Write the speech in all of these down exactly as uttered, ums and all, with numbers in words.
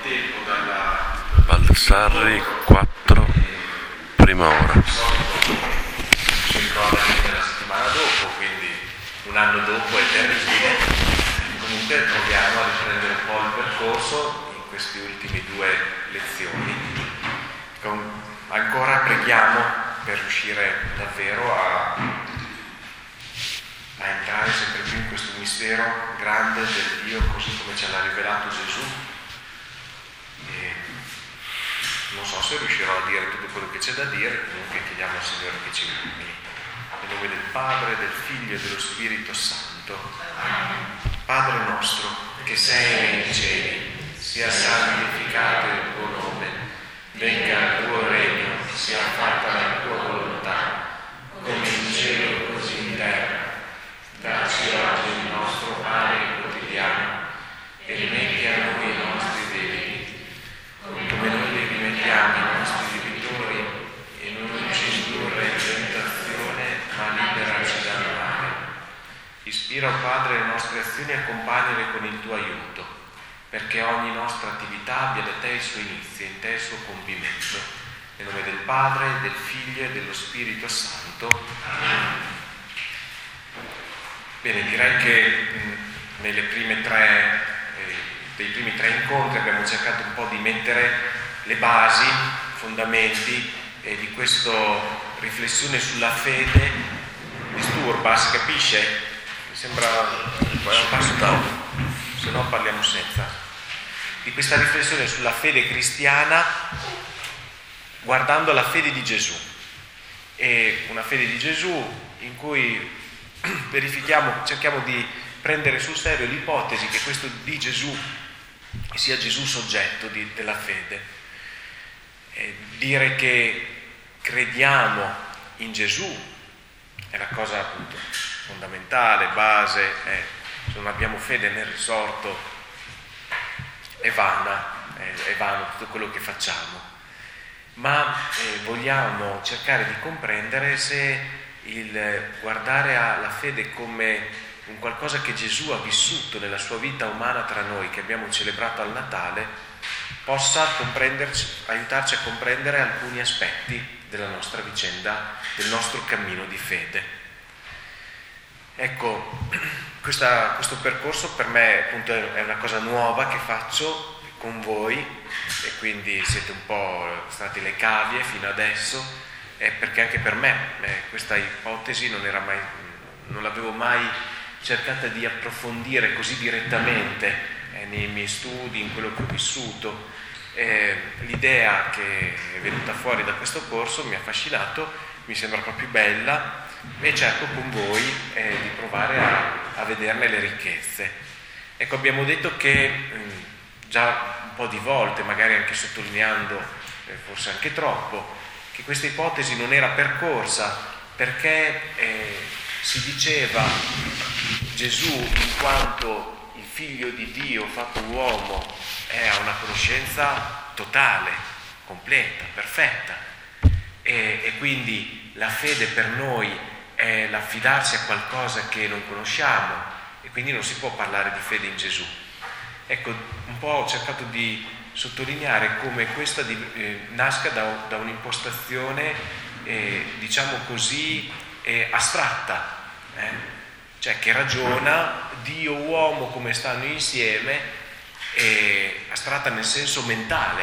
tempo dalla Baldassarri quattro, prima ora. Si ricorda anche la settimana dopo, quindi un anno dopo è terribile. Comunque proviamo a riprendere un po' il percorso in queste ultime due lezioni. Con, ancora preghiamo per riuscire davvero a, a entrare sempre più in questo mistero grande del Dio così come ce l'ha rivelato Gesù. E non so se riuscirò a dire tutto quello che c'è da dire, comunque chiediamo al Signore che ci illumini. Nel nome del Padre, del Figlio e dello Spirito Santo. Padre nostro, che sei nei cieli, sia santificato il tuo nome, venga il tuo regno, sia fatta la tua volontà, come in cielo così in terra. Dacci oggi il nostro pane quotidiano e rimetti a noi i nostri debiti, come noi li rimettiamo ai nostri debitori, e non ci indurre in tentazione, ma liberaci dal male. Ispira, o Padre, le nostre azioni e accompagnale con il tuo aiuto, perché ogni nostra attività abbia da te il suo inizio e in te il suo compimento. Nel nome del Padre, del Figlio e dello Spirito Santo. Amen. Bene, direi che mh, nelle prime tre, eh, dei primi tre incontri abbiamo cercato un po' di mettere le basi, i fondamenti eh, di questa riflessione sulla fede. Disturba, si capisce? Mi sembra un passo dopo, se no parliamo senza. Di questa riflessione sulla fede cristiana guardando la fede di Gesù. E una fede di Gesù in cui verifichiamo, cerchiamo di prendere sul serio l'ipotesi che questo di Gesù sia Gesù soggetto di, della fede. E dire che crediamo in Gesù è la cosa appunto fondamentale, base, è, se non abbiamo fede nel risorto è vana, è, è vano tutto quello che facciamo. Ma eh, vogliamo cercare di comprendere se il guardare alla fede come un qualcosa che Gesù ha vissuto nella sua vita umana tra noi, che abbiamo celebrato al Natale, possa comprenderci, aiutarci a comprendere alcuni aspetti della nostra vicenda, del nostro cammino di fede. Ecco, questa, questo percorso per me appunto è una cosa nuova che faccio con voi, e quindi siete un po' state le cavie fino adesso. Eh, perché anche per me eh, questa ipotesi non era mai, non l'avevo mai cercata di approfondire così direttamente eh, nei miei studi, in quello che ho vissuto. Eh, l'idea che è venuta fuori da questo corso mi ha affascinato, mi sembra proprio bella, e cerco con voi eh, di provare a, a vederne le ricchezze. Ecco, abbiamo detto che mh, già un po' di volte, magari anche sottolineando eh, forse anche troppo, che questa ipotesi non era percorsa perché eh, si diceva Gesù, in quanto il figlio di Dio fatto uomo, è a una conoscenza totale, completa, perfetta, e, e quindi la fede per noi è l'affidarsi a qualcosa che non conosciamo, e quindi non si può parlare di fede in Gesù. Ecco, un po' ho cercato di sottolineare come questa di, eh, nasca da, da un'impostazione eh, diciamo così eh, astratta, eh? Cioè che ragiona Dio uomo come stanno insieme, eh, astratta nel senso mentale.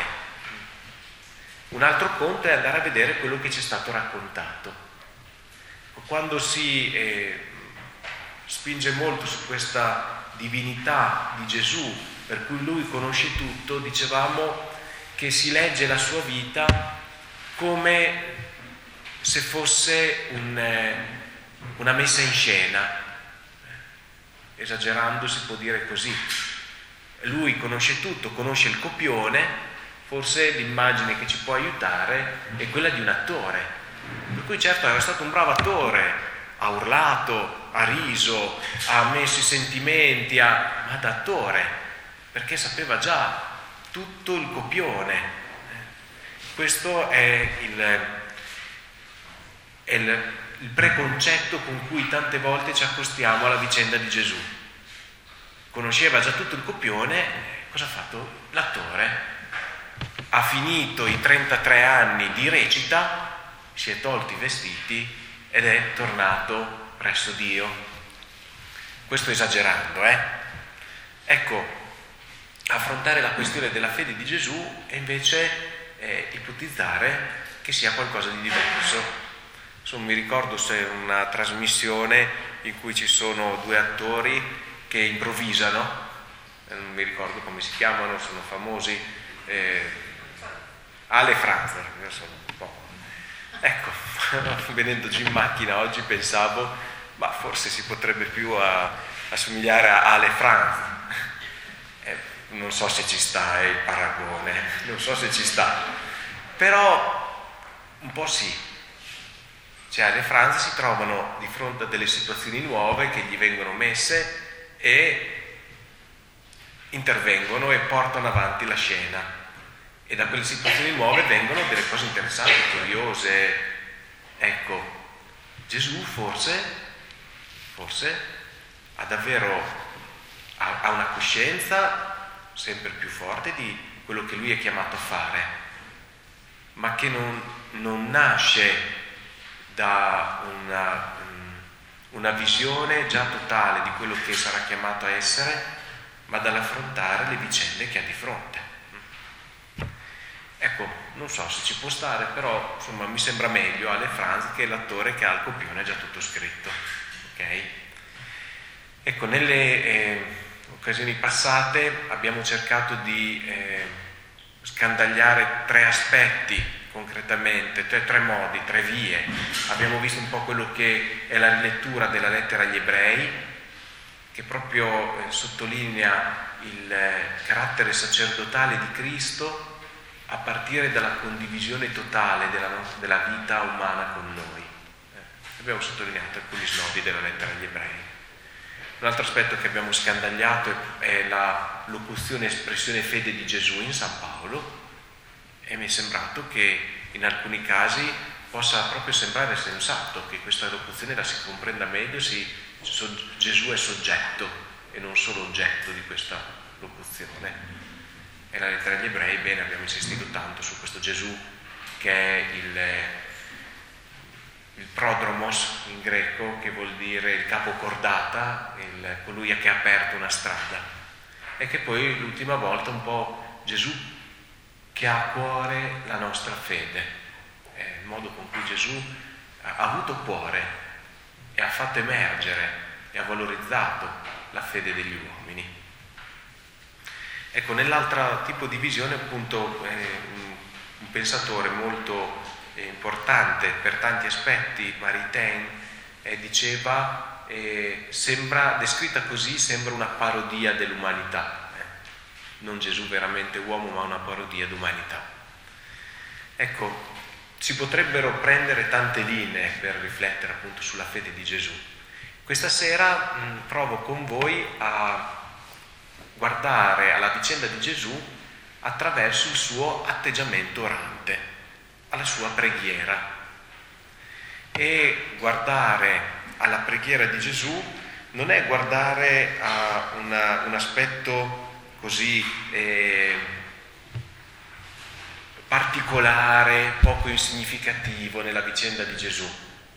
Un altro conto è andare a vedere quello che ci è stato raccontato. Quando si eh, spinge molto su questa divinità di Gesù, per cui lui conosce tutto, dicevamo che si legge la sua vita come se fosse un, eh, una messa in scena, esagerando si può dire così. Lui conosce tutto, conosce il copione, forse l'immagine che ci può aiutare è quella di un attore, per cui certo era stato un bravo attore, ha urlato, ha riso, ha messo i sentimenti, ha, ma da attore, perché sapeva già tutto il copione. Questo è il, è il, il preconcetto con cui tante volte ci accostiamo alla vicenda di Gesù. Conosceva già tutto il copione, cosa ha fatto? L'attore. ha finito i trentatré anni di recita, si è tolti i vestiti ed è tornato presso Dio. Questo esagerando, eh? Ecco, affrontare la questione della fede di Gesù è invece eh, ipotizzare che sia qualcosa di diverso. Insomma, mi ricordo se una trasmissione in cui ci sono due attori che improvvisano, non mi ricordo come si chiamano, sono famosi, eh, Ale Franz, io sono un po'. Ecco, venendoci in macchina oggi pensavo, ma forse si potrebbe più a, assomigliare a Ale Franz. Eh, non so se ci sta eh, il paragone, non so se ci sta, però un po' sì. Cioè Ale Franz si trovano di fronte a delle situazioni nuove che gli vengono messe e intervengono e portano avanti la scena, e da quelle situazioni nuove vengono delle cose interessanti, curiose. Ecco, Gesù forse forse ha davvero ha, ha una coscienza sempre più forte di quello che lui è chiamato a fare, ma che non, non nasce da una, una visione già totale di quello che sarà chiamato a essere, ma dall'affrontare le vicende che ha di fronte. Ecco, non so se ci può stare, però insomma mi sembra meglio Ale Franz che l'attore che ha al copione già tutto scritto. Ok? Ecco, nelle eh, occasioni passate abbiamo cercato di eh, scandagliare tre aspetti concretamente, tre, tre modi, tre vie. Abbiamo visto un po' quello che è la lettura della lettera agli ebrei, che proprio eh, sottolinea il eh, carattere sacerdotale di Cristo a partire dalla condivisione totale della, della vita umana con noi. Eh, abbiamo sottolineato alcuni snodi della lettera agli ebrei. Un altro aspetto che abbiamo scandagliato è, è la locuzione espressione fede di Gesù in San Paolo, e mi è sembrato che in alcuni casi possa proprio sembrare sensato che questa locuzione la si comprenda meglio, si So, Gesù è soggetto e non solo oggetto di questa locuzione. E la lettera agli ebrei, bene, abbiamo insistito tanto su questo Gesù che è il, il prodromos in greco, che vuol dire il capo cordata, il, colui che ha aperto una strada, e che poi l'ultima volta un po' Gesù che ha a cuore la nostra fede, è il modo con cui Gesù ha, ha avuto cuore e ha fatto emergere e ha valorizzato la fede degli uomini. Ecco, nell'altro tipo di visione, appunto, eh, un, un pensatore molto eh, importante per tanti aspetti, Maritain, eh, diceva, eh, sembra, descritta così, sembra una parodia dell'umanità. Eh. Non Gesù veramente uomo, ma una parodia d'umanità. Ecco, si potrebbero prendere tante linee per riflettere appunto sulla fede di Gesù. Questa sera mh, provo con voi a guardare alla vicenda di Gesù attraverso il suo atteggiamento orante, alla sua preghiera. E guardare alla preghiera di Gesù non è guardare a una, un aspetto così eh, particolare, poco insignificativo nella vicenda di Gesù,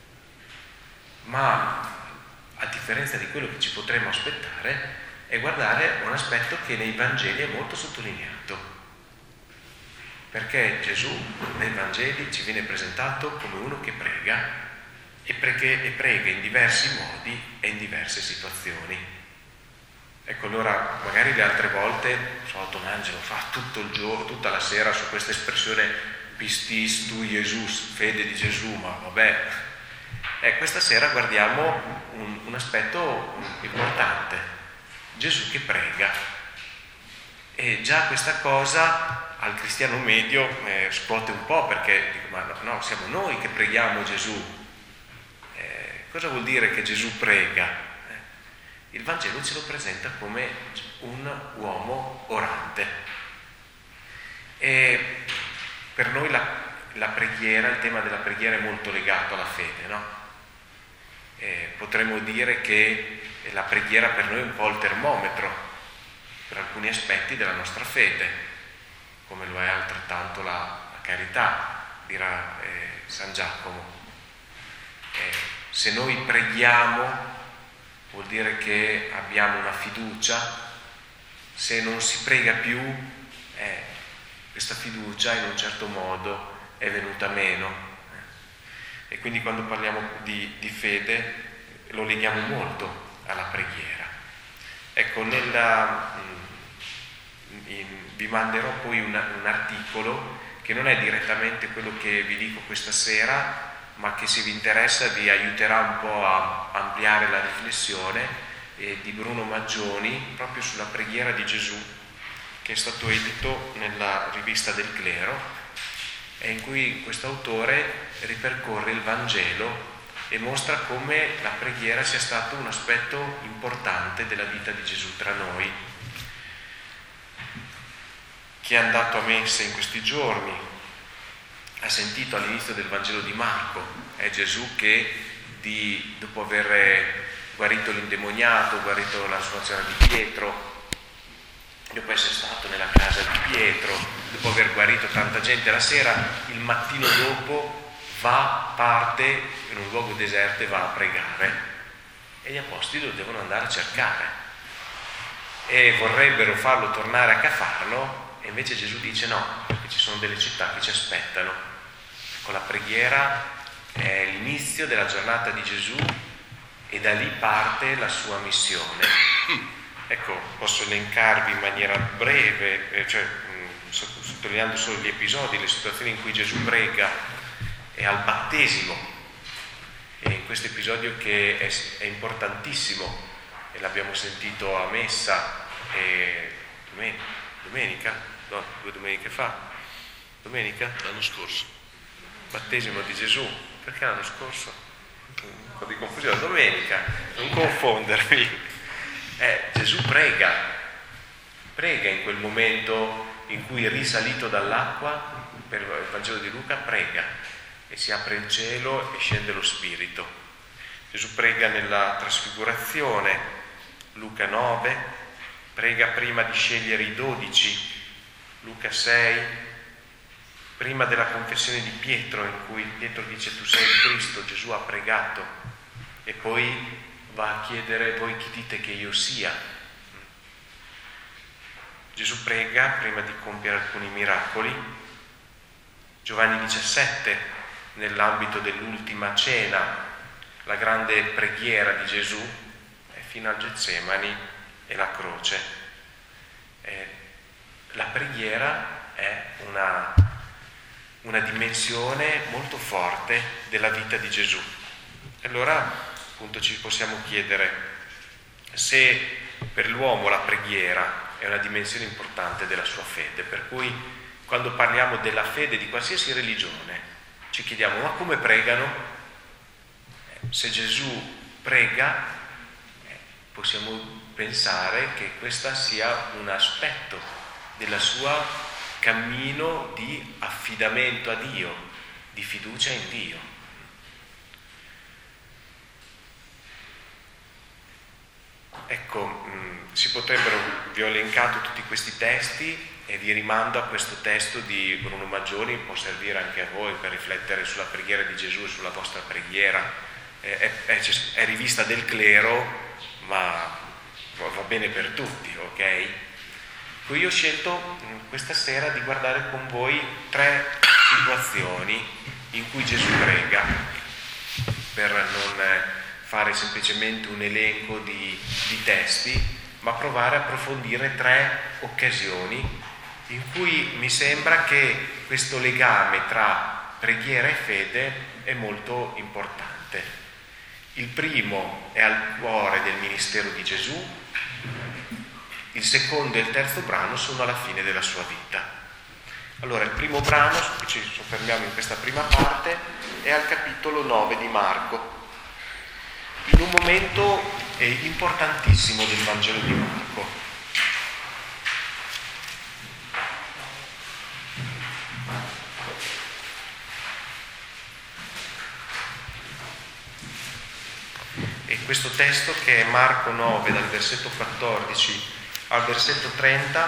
ma a differenza di quello che ci potremmo aspettare è guardare un aspetto che nei Vangeli è molto sottolineato, perché Gesù nei Vangeli ci viene presentato come uno che prega e prega, e prega in diversi modi e in diverse situazioni. Ecco, allora magari le altre volte, so, Don Angelo fa tutto il giorno, tutta la sera su questa espressione pistis tu Jesus, fede di Gesù, ma vabbè. E questa sera guardiamo un, un aspetto importante, Gesù che prega. E già questa cosa al cristiano medio eh, scuote un po', perché dico, ma no, no, siamo noi che preghiamo Gesù. Eh, cosa vuol dire che Gesù prega? Il Vangelo ce lo presenta come un uomo orante. E per noi la, la preghiera, il tema della preghiera è molto legato alla fede, no? E potremmo dire che la preghiera per noi è un po' il termometro per alcuni aspetti della nostra fede. come lo è altrettanto la, la carità, dirà eh, San Giacomo. Eh, se noi preghiamo vuol dire che abbiamo una fiducia, se non si prega più, eh, questa fiducia in un certo modo è venuta meno. E quindi quando parliamo di, di fede lo leghiamo molto alla preghiera. Ecco, nella, in, vi manderò poi un, un articolo che non è direttamente quello che vi dico questa sera, ma che, se vi interessa, vi aiuterà un po' a ampliare la riflessione, eh, di Bruno Maggioni, proprio sulla preghiera di Gesù, che è stato edito nella rivista del Clero, e in cui questo autore ripercorre il Vangelo e mostra come la preghiera sia stato un aspetto importante della vita di Gesù tra noi. Chi è andato a messa in questi giorni ha sentito all'inizio del Vangelo di Marco, è Gesù che di, dopo aver guarito l'indemoniato, guarito la situazione di Pietro, dopo essere stato nella casa di Pietro, dopo aver guarito tanta gente la sera, il mattino dopo va, parte in un luogo deserto e va a pregare, e gli apostoli lo devono andare a cercare e vorrebbero farlo tornare a Cafarno, e invece Gesù dice no, perché ci sono delle città che ci aspettano. Ecco, la preghiera è l'inizio della giornata di Gesù e da lì parte la sua missione. Ecco, posso elencarvi in maniera breve, eh, cioè mh, sottolineando solo gli episodi, le situazioni in cui Gesù prega è al battesimo, e in questo episodio che è, è importantissimo, e l'abbiamo sentito a messa e domenica, domenica? No, due domeniche fa, domenica? L'anno scorso. Battesimo di Gesù, perché l'anno scorso? Un po' di confusione, domenica, non confondermi. Eh, Gesù prega, prega in quel momento in cui, risalito dall'acqua, per il Vangelo di Luca, prega e si apre il cielo e scende lo Spirito. Gesù prega nella trasfigurazione, Luca nove, prega prima di scegliere i dodici, Luca sei, prima della confessione di Pietro, in cui Pietro dice tu sei il Cristo, Gesù ha pregato, e poi va a chiedere voi chi dite che io sia. Gesù prega prima di compiere alcuni miracoli. Giovanni diciassette, nell'ambito dell'ultima cena, la grande preghiera di Gesù è fino al Getsemani e la croce. Eh, la preghiera è una, una dimensione molto forte della vita di Gesù. Allora, appunto, ci possiamo chiedere se per l'uomo la preghiera è una dimensione importante della sua fede, per cui quando parliamo della fede di qualsiasi religione ci chiediamo ma come pregano? Se Gesù prega, possiamo pensare che questo sia un aspetto del suo cammino di affidamento a Dio, di fiducia in Dio. Ecco, mh, si potrebbero, vi ho elencato tutti questi testi e vi rimando a questo testo di Bruno Maggioni, può servire anche a voi per riflettere sulla preghiera di Gesù e sulla vostra preghiera. È, è, è rivista del Clero, ma va bene per tutti, ok? Io ho scelto mh, questa sera di guardare con voi tre situazioni in cui Gesù prega, per non eh, fare semplicemente un elenco di, di testi, ma provare a approfondire tre occasioni in cui mi sembra che questo legame tra preghiera e fede è molto importante. Il primo è al cuore del ministero di Gesù, il secondo e il terzo brano sono alla fine della sua vita. Allora, il primo brano, su cui ci soffermiamo in questa prima parte, è al capitolo nove di Marco, in un momento eh, importantissimo del Vangelo di Marco. E questo testo, che è Marco nove, dal versetto quattordici al versetto trenta,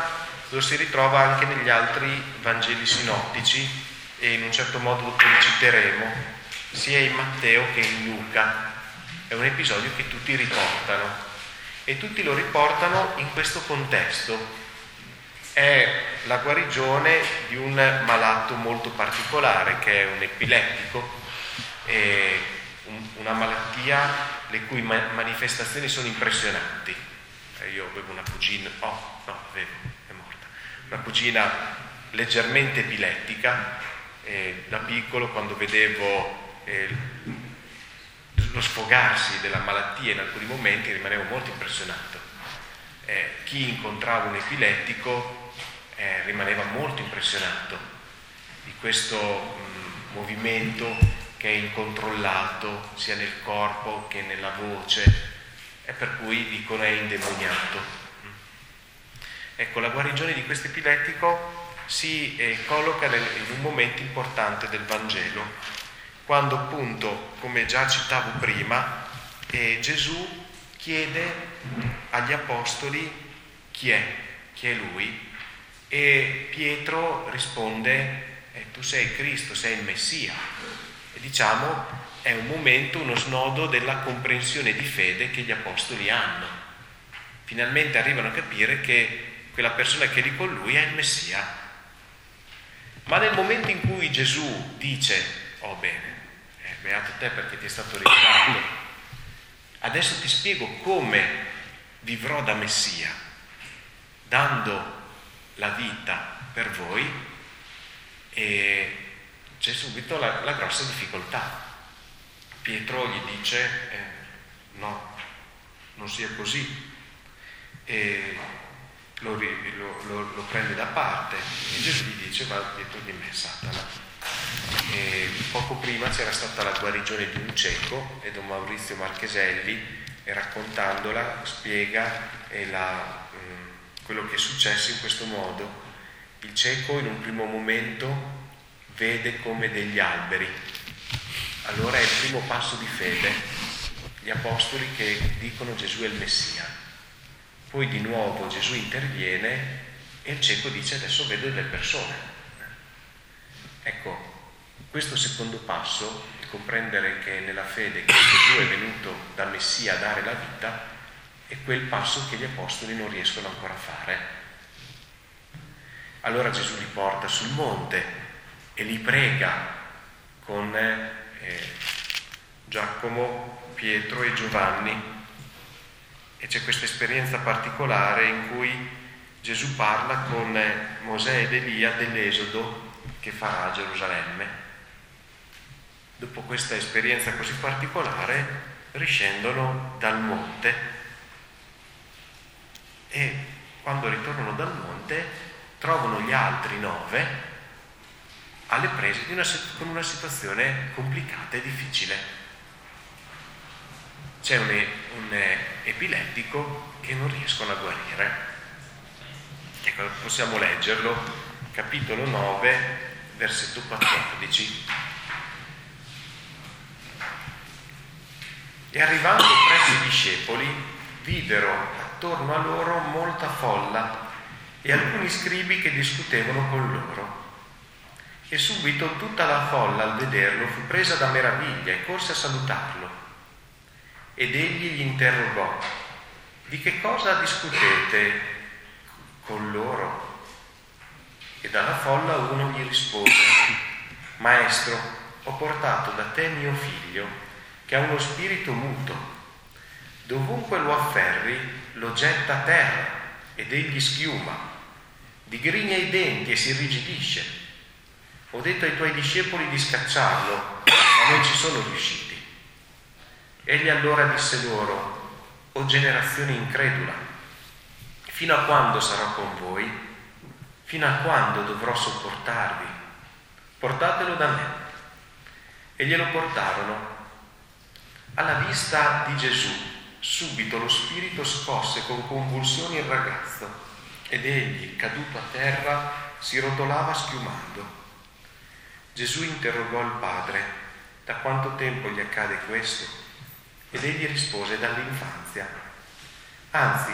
lo si ritrova anche negli altri Vangeli sinottici e in un certo modo dopo li citeremo, sia in Matteo che in Luca. È un episodio che tutti riportano e tutti lo riportano in questo contesto. È la guarigione di un malato molto particolare che è un epilettico, e un, una malattia le cui ma- manifestazioni sono impressionanti. Eh, io avevo una cugina, oh no, avevo, è morta, una cugina leggermente epilettica, e da piccolo quando vedevo eh, lo sfogarsi della malattia in alcuni momenti rimanevo molto impressionato. Eh, chi incontrava un epilettico eh, rimaneva molto impressionato di questo mh, movimento che è incontrollato sia nel corpo che nella voce, e per cui dicono è indemoniato. Ecco, la guarigione di questo epilettico si eh, colloca nel, in un momento importante del Vangelo, quando appunto, come già citavo prima, eh, Gesù chiede agli apostoli chi è, chi è lui, e Pietro risponde eh, tu sei Cristo, sei il Messia. E diciamo è un momento, uno snodo della comprensione di fede che gli apostoli hanno. Finalmente arrivano a capire che quella persona che è lì con lui è il Messia. Ma nel momento in cui Gesù dice oh bene, eh, beato te perché ti è stato rivelato, adesso ti spiego come vivrò da Messia, dando la vita per voi, e c'è subito la, la grossa difficoltà. Pietro gli dice eh, no, non sia così, e lo, lo, lo, lo prende da parte e Gesù gli dice va dietro di me Satana. E poco prima c'era stata la guarigione di un cieco e Don Maurizio Marcheselli, e raccontandola spiega e la, mh, quello che è successo in questo modo. Il cieco in un primo momento vede come degli alberi, allora è il primo passo di fede, gli apostoli che dicono Gesù è il Messia. Poi di nuovo Gesù interviene e il cieco dice adesso vedo delle persone. Ecco, questo secondo passo, il comprendere che nella fede che Gesù è venuto da Messia a dare la vita, è quel passo che gli apostoli non riescono ancora a fare. Allora Gesù li porta sul monte e li prega con eh, Giacomo, Pietro e Giovanni, e c'è questa esperienza particolare in cui Gesù parla con Mosè ed Elia dell'esodo che farà a Gerusalemme. Dopo questa esperienza così particolare riscendono dal monte e quando ritornano dal monte trovano gli altri nove alle prese di una, con una situazione complicata e difficile. C'è un, un epilettico che non riescono a guarire. Ecco, possiamo leggerlo, capitolo nove, versetto quattordici. E arrivando presso i discepoli, videro attorno a loro molta folla e alcuni scribi che discutevano con loro. E subito tutta la folla al vederlo fu presa da meraviglia e corse a salutarlo. Ed egli gli interrogò: di che cosa discutete con loro? E dalla folla uno gli rispose: Maestro, ho portato da te mio figlio, che ha uno spirito muto. Dovunque lo afferri, lo getta a terra, ed egli schiuma, digrigna i denti e si irrigidisce. Ho detto ai tuoi discepoli di scacciarlo, ma non ci sono riusciti. Egli allora disse loro: o generazione incredula, fino a quando sarò con voi? Fino a quando dovrò sopportarvi? Portatelo da me. E glielo portarono. Alla vista di Gesù, subito lo spirito scosse con convulsioni il ragazzo, ed egli, caduto a terra, si rotolava schiumando. Gesù interrogò il padre: da quanto tempo gli accade questo? Ed egli rispose: dall'infanzia. Anzi,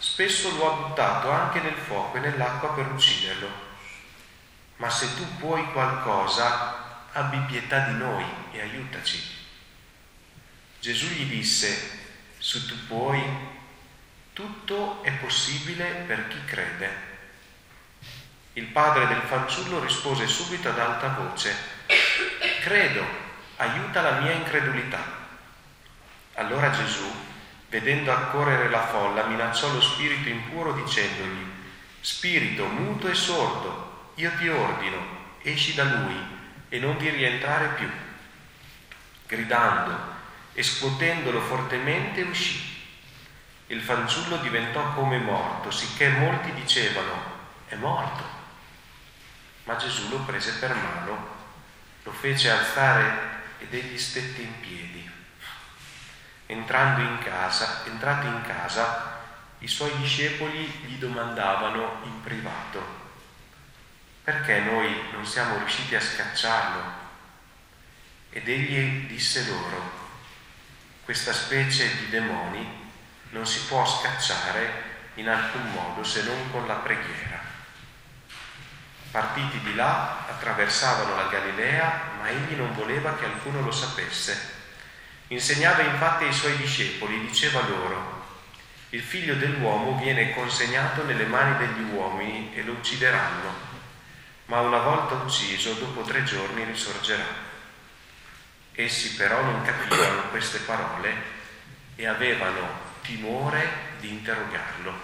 spesso lo ha buttato anche nel fuoco e nell'acqua per ucciderlo. Ma se tu puoi qualcosa, abbi pietà di noi e aiutaci. Gesù gli disse: se tu puoi, tutto è possibile per chi crede. Il padre del fanciullo rispose subito ad alta voce: credo, aiuta la mia incredulità. Allora Gesù, vedendo accorrere la folla, minacciò lo spirito impuro dicendogli: spirito muto e sordo, io ti ordino, esci da lui e non vi rientrare più. Gridando e scuotendolo fortemente uscì. Il fanciullo diventò come morto, sicché molti dicevano: è morto. Ma Gesù lo prese per mano, lo fece alzare ed egli stette in piedi. Entrando in casa, entrati in casa, i suoi discepoli gli domandavano in privato: perché noi non siamo riusciti a scacciarlo? Ed egli disse loro: questa specie di demoni non si può scacciare in alcun modo se non con la preghiera. Partiti di là, attraversavano la Galilea, ma egli non voleva che alcuno lo sapesse. Insegnava infatti ai suoi discepoli, diceva loro: il figlio dell'uomo viene consegnato nelle mani degli uomini e lo uccideranno, ma una volta ucciso, dopo tre giorni risorgerà. Essi però non capivano queste parole e avevano timore di interrogarlo.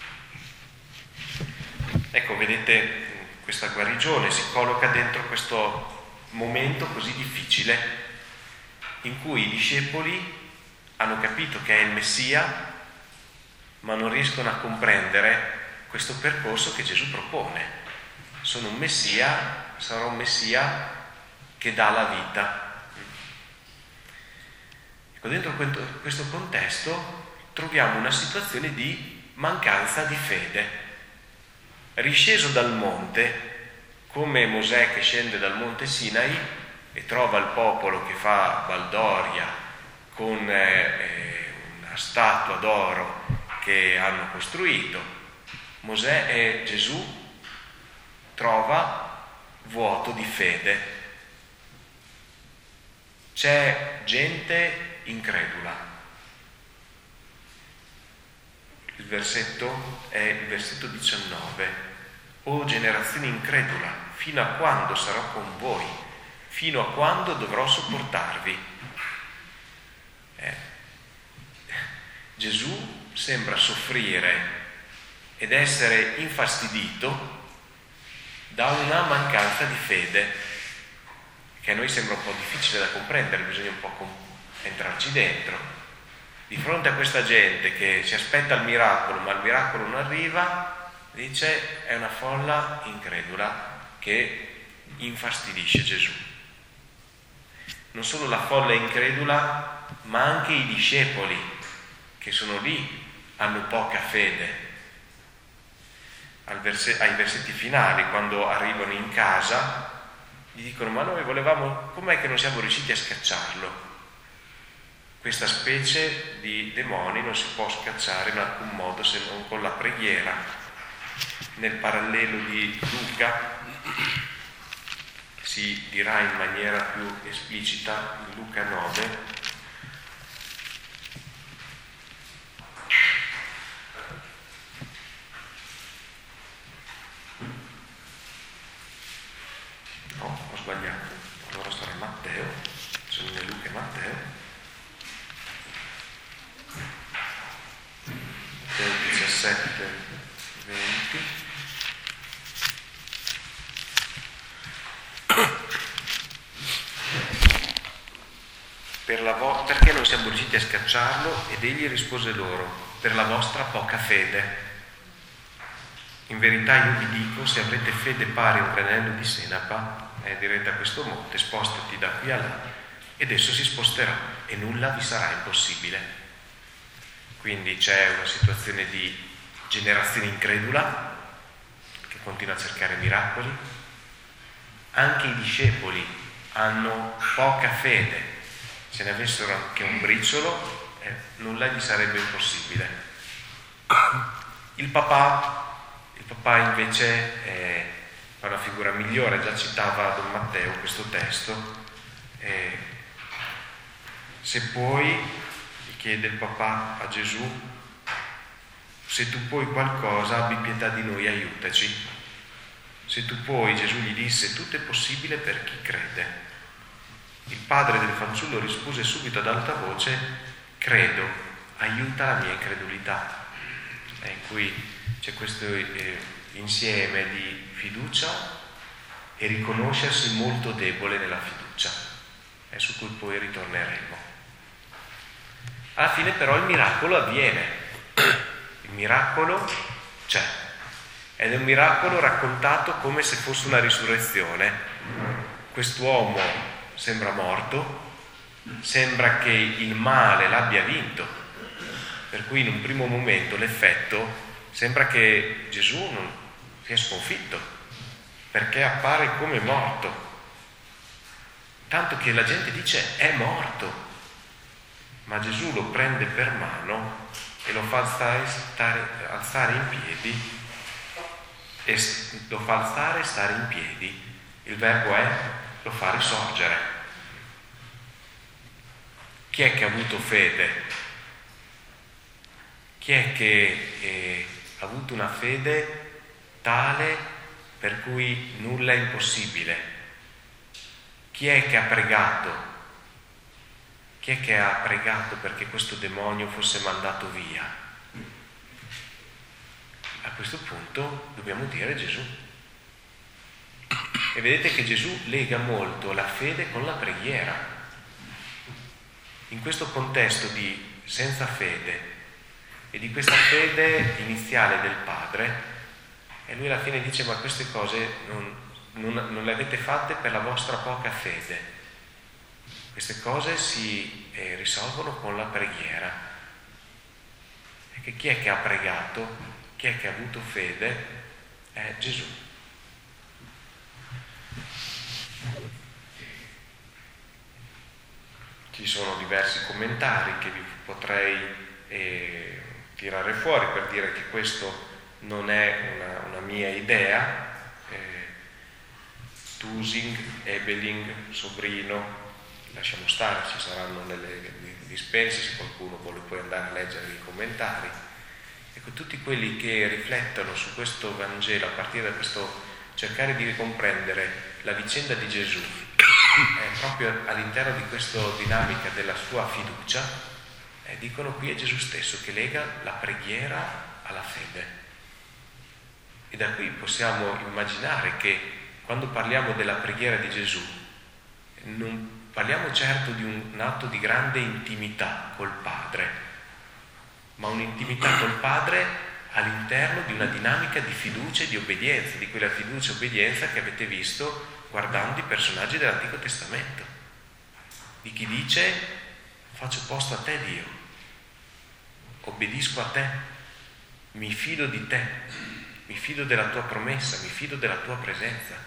Ecco, vedete, questa guarigione si colloca dentro questo momento così difficile in cui i discepoli hanno capito che è il Messia, ma non riescono a comprendere questo percorso che Gesù propone. Sono un Messia, sarà un Messia che dà la vita. Ecco, dentro questo contesto troviamo una situazione di mancanza di fede. Risceso dal monte, come Mosè che scende dal monte Sinai e trova il popolo che fa baldoria con eh, una statua d'oro che hanno costruito, Mosè e Gesù trova vuoto di fede. C'è gente incredula. Il versetto è il versetto diciannove. O generazione incredula, fino a quando sarò con voi? Fino a quando dovrò sopportarvi? Eh. Gesù sembra soffrire ed essere infastidito da una mancanza di fede che a noi sembra un po' difficile da comprendere, bisogna un po' com- entrarci dentro. Di fronte a questa gente che si aspetta il miracolo, ma il miracolo non arriva, dice è una folla incredula che infastidisce Gesù. Non solo la folla incredula, ma anche i discepoli che sono lì hanno poca fede. Al verse- ai versetti finali, quando arrivano in casa, gli dicono: ma noi volevamo, com'è che non siamo riusciti a scacciarlo? Questa specie di demoni non si può scacciare in alcun modo se non con la preghiera. Nel parallelo di Luca si dirà in maniera più esplicita in Luca nove: no, ho sbagliato, allora sarà Matteo, sono in Luca e Matteo. diciassette venti. Per la vo- perché non siamo riusciti a scacciarlo? Ed egli rispose loro: per la vostra poca fede. In verità io vi dico, se avrete fede pari a un granello di senapa, eh, direte a questo monte: spostati da qui a là, ed esso si sposterà e nulla vi sarà impossibile. Quindi c'è una situazione di generazione incredula che continua a cercare miracoli. Anche i discepoli hanno poca fede. Se ne avessero anche un briciolo, eh, nulla gli sarebbe impossibile. Il papà, il papà invece è una figura migliore, già citava Don Matteo questo testo. Eh, se puoi, chiede il papà a Gesù, se tu puoi qualcosa, abbi pietà di noi, aiutaci. Se tu puoi, Gesù gli disse, tutto è possibile per chi crede. Il padre del fanciullo rispose subito ad alta voce, credo, aiuta la mia incredulità. E in cui c'è questo eh, insieme di fiducia e riconoscersi molto debole nella fiducia, eh, su cui poi ritorneremo. Alla fine però il miracolo avviene. Il miracolo c'è, ed è un miracolo raccontato come se fosse una risurrezione. Quest'uomo sembra morto, sembra che il male l'abbia vinto, per cui in un primo momento l'effetto sembra che Gesù non sia sconfitto, perché appare come morto, tanto che la gente dice è morto, ma Gesù lo prende per mano e lo fa alzare, stare, alzare in piedi e lo fa alzare e stare in piedi. Il verbo è lo fa risorgere. Chi è che ha avuto fede? Chi è che eh, ha avuto una fede tale per cui nulla è impossibile? Chi è che ha pregato? Chi è che ha pregato perché questo demonio fosse mandato via? A questo punto dobbiamo dire Gesù. E vedete che Gesù lega molto la fede con la preghiera. In questo contesto di senza fede e di questa fede iniziale del Padre, e lui alla fine dice ma queste cose non, non, non le avete fatte per la vostra poca fede. Queste cose si eh, risolvono con la preghiera. E che chi è che ha pregato, chi è che ha avuto fede, è Gesù. Ci sono diversi commentari che vi potrei eh, tirare fuori per dire che questo non è una, una mia idea. Eh, Tusing, Ebeling, Sobrino, lasciamo stare, ci saranno nelle dispense se qualcuno vuole poi andare a leggere i commentari. Ecco, tutti quelli che riflettono su questo Vangelo a partire da questo cercare di ricomprendere la vicenda di Gesù eh, proprio all'interno di questa dinamica della sua fiducia, eh, dicono qui è Gesù stesso che lega la preghiera alla fede. E da qui possiamo immaginare che quando parliamo della preghiera di Gesù non parliamo certo di un atto di grande intimità col Padre, ma un'intimità col Padre all'interno di una dinamica di fiducia e di obbedienza, di quella fiducia e obbedienza che avete visto guardando i personaggi dell'Antico Testamento, di chi dice faccio posto a te Dio, obbedisco a te, mi fido di te, mi fido della tua promessa, mi fido della tua presenza.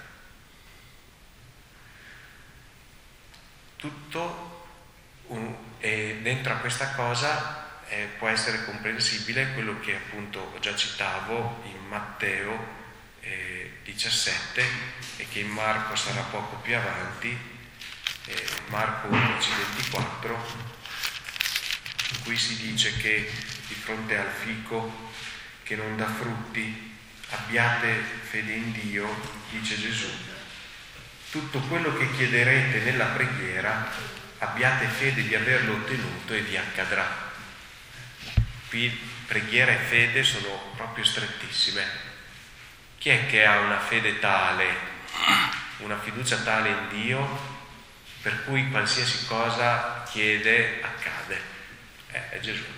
Tutto un, e dentro a questa cosa eh, può essere comprensibile quello che appunto ho già citavo in Matteo eh, diciassette e che in Marco sarà poco più avanti, eh, Marco undici ventiquattro, in cui si dice che di fronte al fico che non dà frutti abbiate fede in Dio, dice Gesù. Tutto quello che chiederete nella preghiera, abbiate fede di averlo ottenuto e vi accadrà. Qui preghiera e fede sono proprio strettissime. Chi è che ha una fede tale, una fiducia tale in Dio, per cui qualsiasi cosa chiede accade? Eh, è Gesù.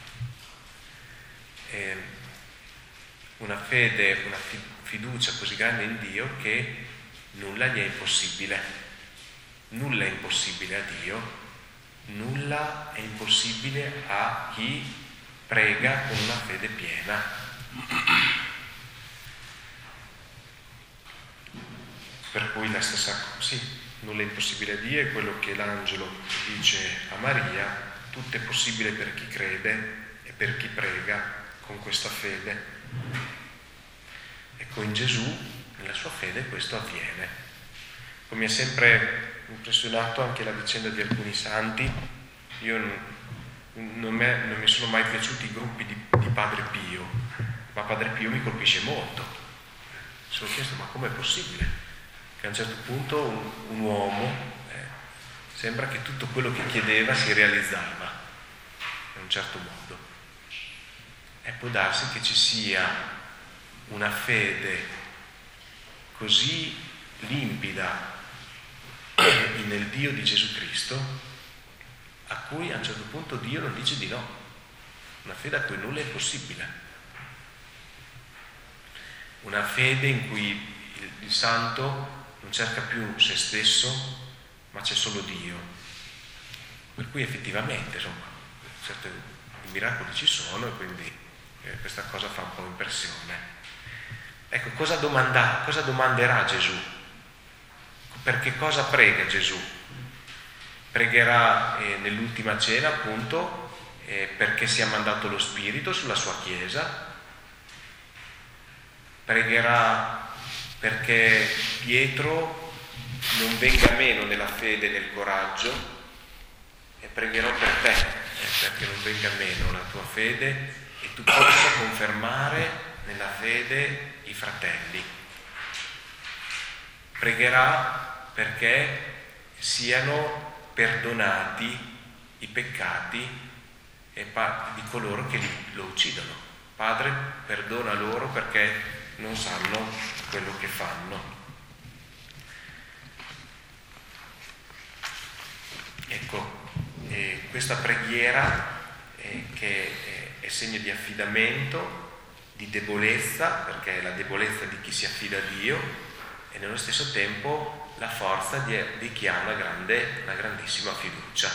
Eh, una fede, una fiducia così grande in Dio che nulla gli è impossibile, nulla è impossibile a Dio, nulla è impossibile a chi prega con una fede piena. Per cui la stessa cosa, sì, nulla è impossibile a Dio, è quello che l'angelo dice a Maria, tutto è possibile per chi crede e per chi prega con questa fede. Ecco, in Gesù, nella sua fede, questo avviene. Come mi ha sempre impressionato anche la vicenda di alcuni santi, io non, non, me, non mi sono mai piaciuti i gruppi di, di Padre Pio, ma Padre Pio mi colpisce molto. Mi sono chiesto, ma com'è possibile che a un certo punto un, un uomo eh, sembra che tutto quello che chiedeva si realizzava in un certo modo, e può darsi che ci sia una fede così limpida nel Dio di Gesù Cristo a cui a un certo punto Dio non dice di no, una fede a cui nulla è possibile, una fede in cui il, il santo non cerca più se stesso ma c'è solo Dio, per cui effettivamente insomma certi miracoli ci sono, e quindi eh, questa cosa fa un po' impressione. Ecco, cosa domanda, cosa domanderà Gesù? Per che cosa prega Gesù? Pregherà eh, nell'ultima cena, appunto, eh, perché sia mandato lo Spirito sulla sua Chiesa. Pregherà perché Pietro non venga meno nella fede e nel coraggio, e pregherò per te, eh, perché non venga meno la tua fede e tu possa confermare nella fede i fratelli. Pregherà perché siano perdonati i peccati e pa- di coloro che li, lo uccidono. Padre, perdona loro perché non sanno quello che fanno. Ecco, eh, questa preghiera eh, che è, è segno di affidamento, di debolezza, perché è la debolezza di chi si affida a Dio, e nello stesso tempo la forza di, di chi ha una grande, una grandissima fiducia.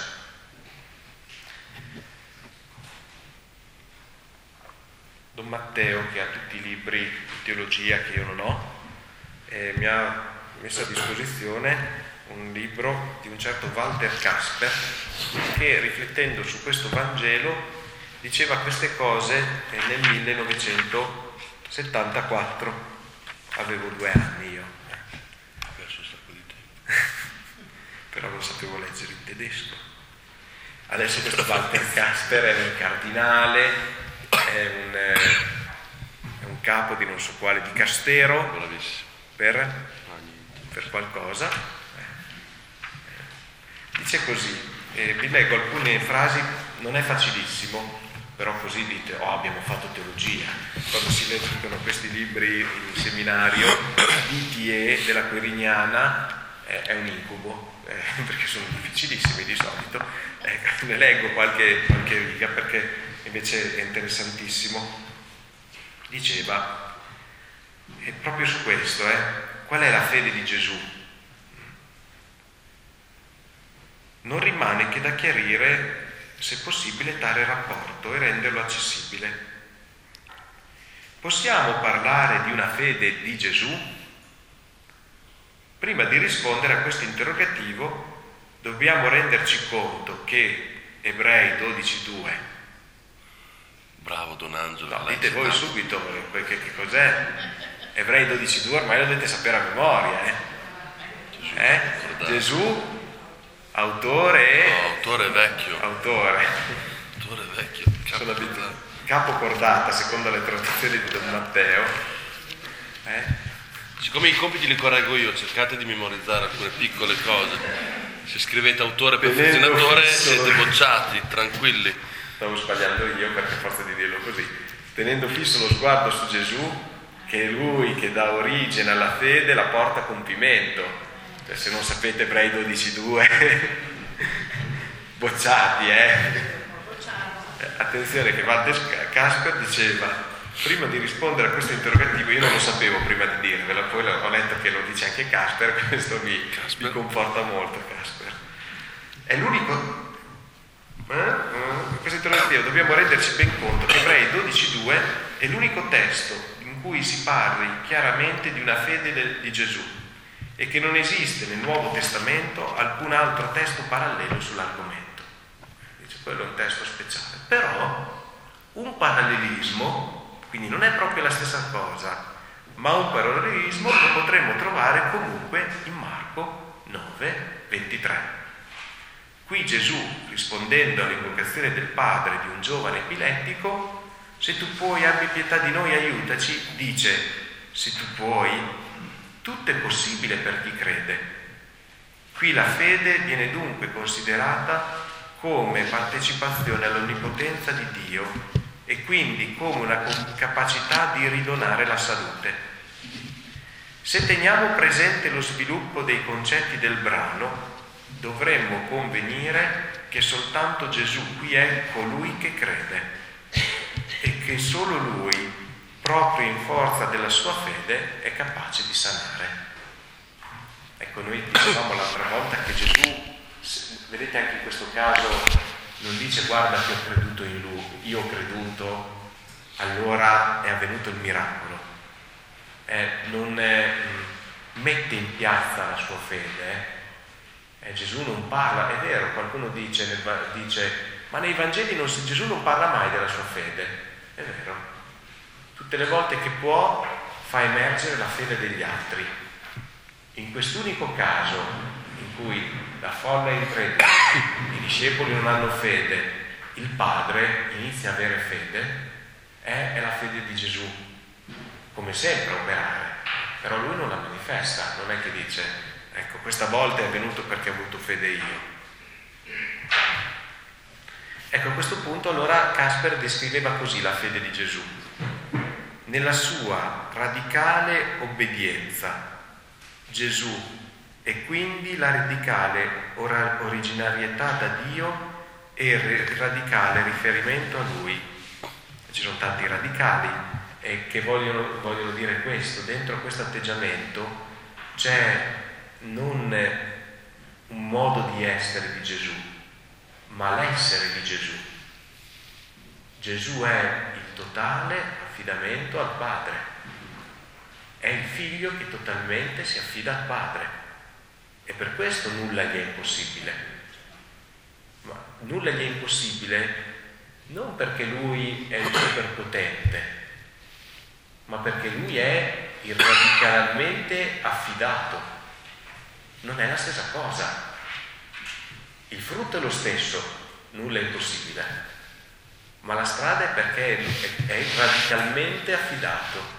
Don Matteo, che ha tutti i libri di teologia che io non ho, eh, mi ha messo a disposizione un libro di un certo Walter Kasper, che riflettendo su questo Vangelo diceva queste cose nel millenovecentosettantaquattro. Avevo due anni io, Perso un sacco di tempo. però non sapevo leggere in tedesco. Adesso questo Walter Kasper è un cardinale, è un, è un capo di non so quale dicastero per, per qualcosa. Dice così, eh, vi leggo alcune frasi, non è facilissimo, però così dite, oh, abbiamo fatto teologia. Quando si leggono questi libri in seminario, I T E della Quirignana eh, è un incubo, eh, perché sono difficilissimi di solito. Eh, ne leggo qualche, qualche riga perché invece è interessantissimo. Diceva, e proprio su questo, eh, qual è la fede di Gesù? Non rimane che da chiarire, se possibile, tale rapporto e renderlo accessibile. Possiamo parlare di una fede di Gesù? Prima di rispondere a questo interrogativo dobbiamo renderci conto che Ebrei dodici due, bravo Don Angelo, no, dite voi subito perché che cos'è? Ebrei dodici due ormai lo dovete sapere a memoria, eh? eh? Gesù autore e... No, autore vecchio. Autore. Autore vecchio. Sono abituato. Capo cordata, secondo le traduzioni di Don Matteo. Eh? Siccome i compiti li correggo io, cercate di memorizzare alcune piccole cose. Se scrivete autore perfezionatore siete bocciati, tranquilli. Stavo sbagliando io perché forza di dirlo così. Tenendo fisso lo sguardo su Gesù, che è Lui che dà origine alla fede, la porta a compimento. Se non sapete Ebrei dodici due, bocciati, eh? Attenzione che Walter Kasper diceva, prima di rispondere a questo interrogativo, io non lo sapevo prima di dirvelo, poi ho letto che lo dice anche Kasper, questo mi, mi conforta molto. Kasper è l'unico, eh? questo interrogativo dobbiamo renderci ben conto che Ebrei dodici due è l'unico testo in cui si parli chiaramente di una fede del, di Gesù, e che non esiste nel Nuovo Testamento alcun altro testo parallelo sull'argomento. Dice, quello è un testo speciale. Però un parallelismo quindi non è proprio la stessa cosa, ma un parallelismo lo potremmo trovare comunque in Marco nove ventitré. Qui Gesù, rispondendo all'invocazione del padre di un giovane epilettico, se tu puoi abbi pietà di noi, aiutaci, dice, se tu puoi, tutto è possibile per chi crede. Qui la fede viene dunque considerata come partecipazione all'onnipotenza di Dio e quindi come una capacità di ridonare la salute. Se teniamo presente lo sviluppo dei concetti del brano, dovremmo convenire che soltanto Gesù qui è colui che crede e che solo Lui, proprio in forza della sua fede, è capace di sanare. Ecco, noi dicevamo l'altra volta che Gesù, vedete anche in questo caso, non dice guarda che ho creduto in Lui, io ho creduto, allora è avvenuto il miracolo. Eh, non eh, mette in piazza la sua fede. Eh, Gesù non parla, è vero, qualcuno dice, nel, dice ma nei Vangeli non, Gesù non parla mai della sua fede. È vero, tutte le volte che può fa emergere la fede degli altri. In quest'unico caso in cui la folla è incredula, i discepoli non hanno fede, il padre inizia a avere fede, è, è la fede di Gesù, come sempre operare, però lui non la manifesta, non è che dice ecco questa volta è venuto perché ho avuto fede io. Ecco, a questo punto allora Casper descriveva così la fede di Gesù: nella sua radicale obbedienza Gesù e quindi la radicale ora- originarietà da Dio e il radicale riferimento a Lui. Ci sono tanti radicali eh, che vogliono, vogliono dire questo. Dentro questo atteggiamento c'è non un modo di essere di Gesù, ma l'essere di Gesù. Gesù è il totale affidamento al Padre, è il figlio che totalmente si affida al Padre e per questo nulla gli è impossibile. Ma nulla gli è impossibile non perché lui è il superpotente, ma perché lui è irradicalmente affidato. Non è la stessa cosa. Il frutto è lo stesso, nulla è impossibile, ma la strada è perché è radicalmente affidato.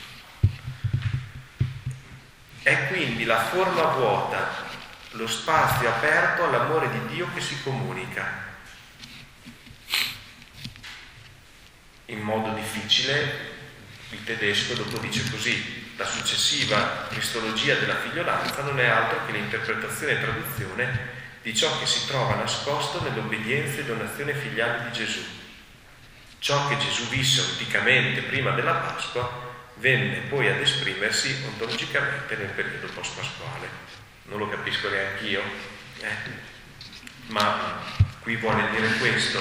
È quindi la forma vuota, lo spazio aperto all'amore di Dio che si comunica. In modo difficile, il tedesco dopo dice così: la successiva cristologia della figliolanza non è altro che l'interpretazione e traduzione di ciò che si trova nascosto nell'obbedienza e donazione filiale di Gesù. Ciò che Gesù visse onticamente prima della Pasqua venne poi ad esprimersi ontologicamente nel periodo post-pasquale. Non lo capisco neanche io, eh? Ma qui vuole dire questo,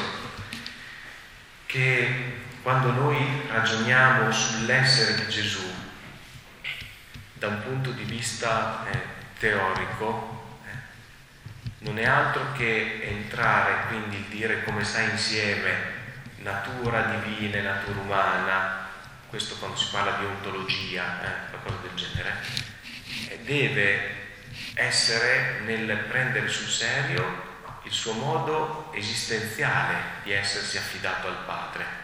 che quando noi ragioniamo sull'essere di Gesù da un punto di vista eh, teorico, eh, non è altro che entrare, quindi il dire come sta insieme natura divina e natura umana, questo quando si parla di ontologia, eh, qualcosa del genere, eh, deve essere nel prendere sul serio il suo modo esistenziale di essersi affidato al Padre.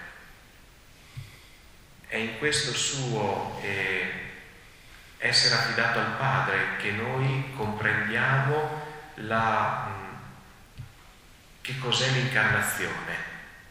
È in questo suo eh, essere affidato al Padre che noi comprendiamo la, mh, che cos'è l'incarnazione.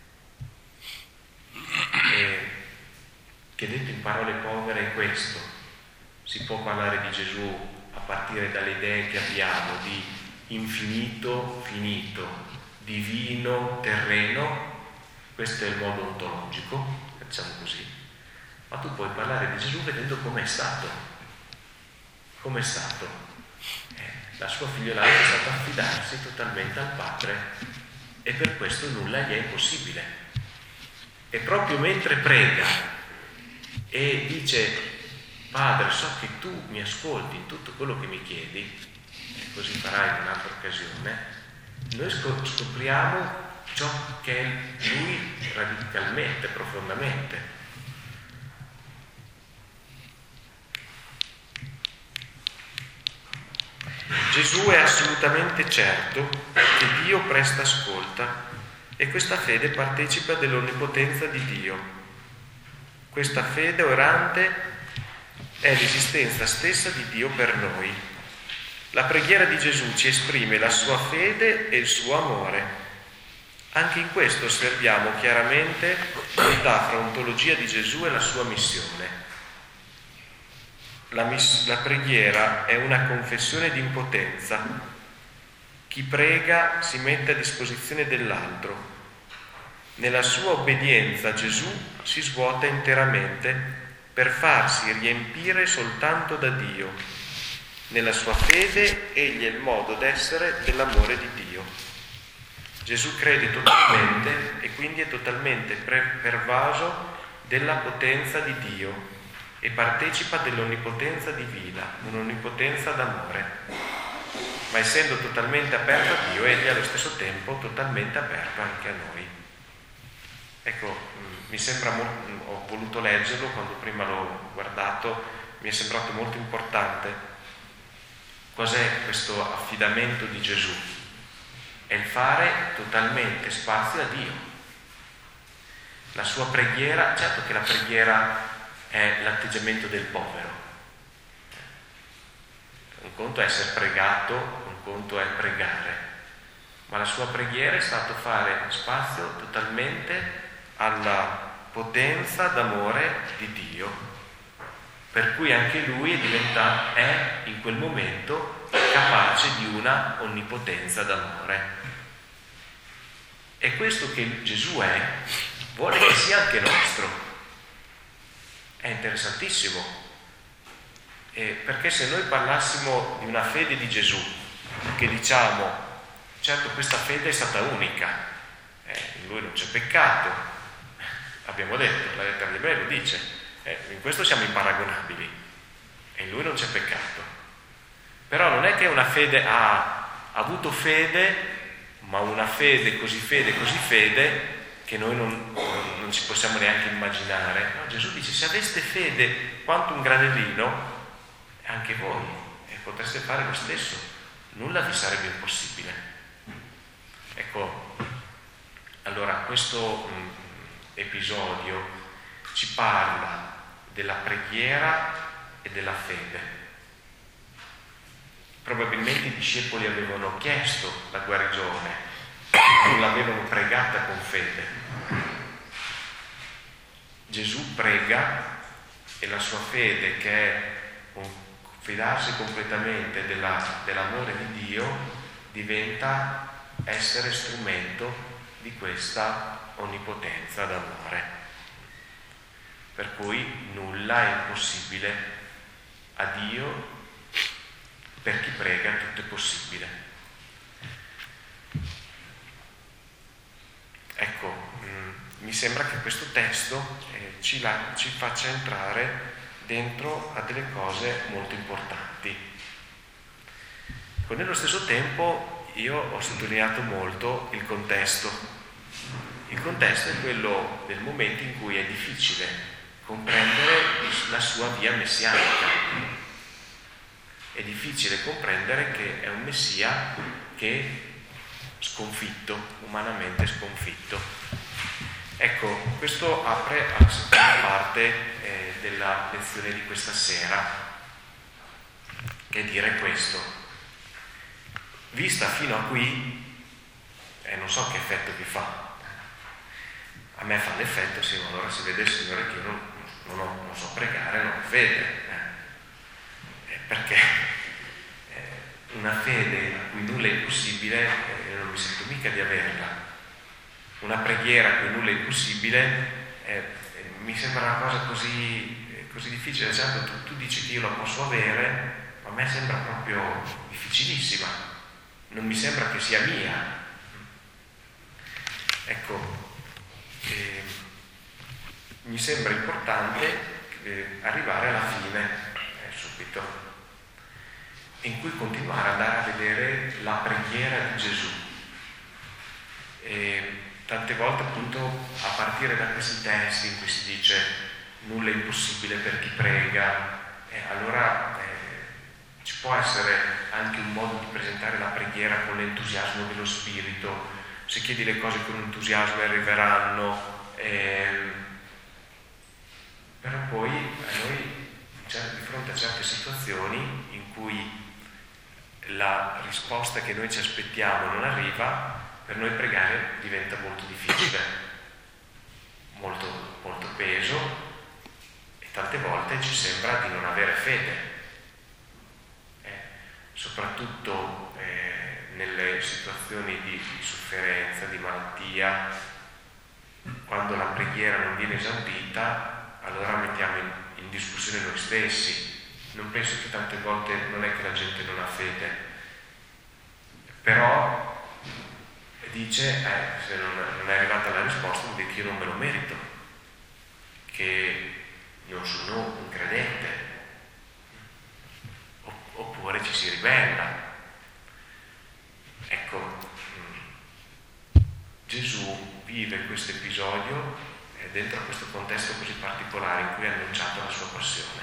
E, che detto in parole povere è questo: si può parlare di Gesù a partire dalle idee che abbiamo di infinito, finito, divino, terreno, questo è il modo ontologico, diciamo così, ma tu puoi parlare di Gesù vedendo com'è stato, com'è stato. Eh, la sua figliolanza è stata affidarsi totalmente al Padre e per questo nulla gli è impossibile. E proprio mentre prega e dice: Padre, so che tu mi ascolti in tutto quello che mi chiedi, e così farai in un'altra occasione, noi scopriamo ciò che è Lui radicalmente, profondamente. Gesù è assolutamente certo che Dio presta ascolta e questa fede partecipa dell'onnipotenza di Dio. Questa fede orante è l'esistenza stessa di Dio per noi. La preghiera di Gesù ci esprime la sua fede e il suo amore. Anche in questo osserviamo chiaramente l'unità fra ontologia di Gesù e la sua missione. La, miss- la preghiera è una confessione di impotenza. Chi prega si mette a disposizione dell'altro. Nella sua obbedienza Gesù si svuota interamente per farsi riempire soltanto da Dio. Nella sua fede egli è il modo d'essere dell'amore di Dio. Gesù crede totalmente e quindi è totalmente pre- pervaso della potenza di Dio e partecipa dell'onnipotenza divina, un'onnipotenza d'amore. Ma essendo totalmente aperto a Dio, egli è allo stesso tempo totalmente aperto anche a noi. Ecco, mi sembra, mo- ho voluto leggerlo quando prima l'ho guardato, mi è sembrato molto importante. Cos'è questo affidamento di Gesù? È il fare totalmente spazio a Dio. La sua preghiera, certo che la preghiera è l'atteggiamento del povero. Un conto è essere pregato, un conto è pregare, ma la sua preghiera è stato fare spazio totalmente alla potenza d'amore di Dio, per cui anche lui è diventato, è in quel momento capace di una onnipotenza d'amore. E questo che Gesù è, vuole che sia anche nostro. È interessantissimo, eh, perché se noi parlassimo di una fede di Gesù, che diciamo, certo questa fede è stata unica, eh, in lui non c'è peccato, abbiamo detto, la lettera di Ebrei lo dice, eh, in questo siamo imparagonabili, e in lui non c'è peccato. Però non è che una fede ha, ha avuto fede, ma una fede così fede così fede che noi non, non ci possiamo neanche immaginare. No, Gesù dice: se aveste fede quanto un granellino, anche voi eh, potreste fare lo stesso, nulla vi sarebbe impossibile. Ecco, allora questo mh, episodio ci parla della preghiera e della fede. Probabilmente i discepoli avevano chiesto la guarigione, non l'avevano pregata con fede. Gesù prega e la sua fede, che è un fidarsi completamente della, dell'amore di Dio, diventa essere strumento di questa onnipotenza d'amore. Per cui nulla è impossibile a Dio. Per chi prega tutto è possibile. Ecco, mh, mi sembra che questo testo eh, ci, la, ci faccia entrare dentro a delle cose molto importanti. Ecco, nello stesso tempo io ho sottolineato molto il contesto. Il contesto è quello del momento in cui è difficile comprendere la sua via messianica. È difficile comprendere che è un Messia che è sconfitto, umanamente sconfitto. Ecco, questo apre alla seconda parte eh, della lezione di questa sera, che è dire questo. Vista fino a qui, eh, non so che effetto vi fa. A me fa l'effetto, sì, ma allora si vede il Signore che io non, non, ho, non so pregare, non ho fede. Perché eh, una fede a cui nulla è impossibile eh, non mi sento mica di averla. Una preghiera a cui nulla è impossibile eh, mi sembra una cosa così, eh, così difficile. Certo, tu, tu dici che io la posso avere, ma a me sembra proprio difficilissima. Non mi sembra che sia mia. Ecco, eh, mi sembra importante eh, arrivare alla fine eh, subito, in cui continuare ad andare a vedere la preghiera di Gesù. E tante volte appunto a partire da questi testi in cui si dice nulla è impossibile per chi prega, e allora eh, ci può essere anche un modo di presentare la preghiera con l'entusiasmo dello spirito. Se chiedi le cose con entusiasmo arriveranno, ehm, però poi a noi di fronte a certe situazioni in cui la risposta che noi ci aspettiamo non arriva, per noi pregare diventa molto difficile, molto, molto peso, e tante volte ci sembra di non avere fede, eh, soprattutto eh, nelle situazioni di, di sofferenza, di malattia. Quando la preghiera non viene esaudita, allora mettiamo in, in discussione noi stessi. Non penso che tante volte non è che la gente non ha fede, però dice eh, se non, non è arrivata la risposta vuol dire che io non me lo merito, che non sono un credente, oppure ci si ribella. Ecco, Gesù vive questo episodio dentro questo contesto così particolare in cui ha annunciato la sua passione.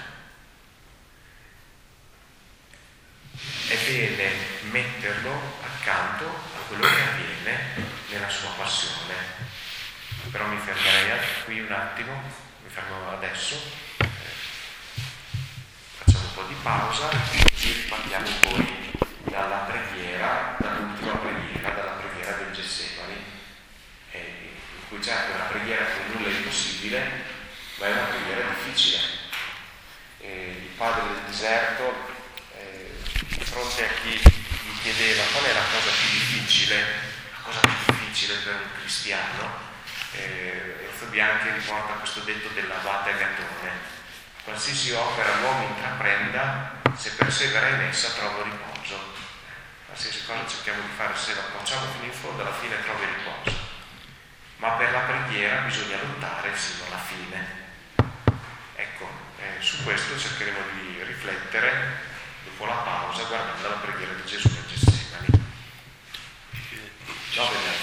È bene metterlo accanto a quello che avviene nella sua passione. Però mi fermerei qui un attimo, mi fermo adesso, eh, facciamo un po' di pausa, così ripartiamo poi dalla preghiera, dall'ultima preghiera, dalla preghiera del Getsemani, eh, in cui certo è una preghiera con nulla è impossibile, ma è una preghiera difficile. Eh, il padre del deserto, di fronte a chi gli chiedeva qual è la cosa più difficile, la cosa più difficile per un cristiano, eh, Enzo Bianchi riporta questo detto dell'abate Agatone: qualsiasi opera l'uomo intraprenda, se persevera in essa trova riposo. Qualsiasi cosa cerchiamo di fare, se la facciamo fino in fondo, alla fine trovi riposo. Ma per la preghiera bisogna lottare fino alla fine. Ecco, eh, su questo cercheremo di riflettere dopo la pausa, guardando la preghiera di Gesù nel Getsemani. Ciao,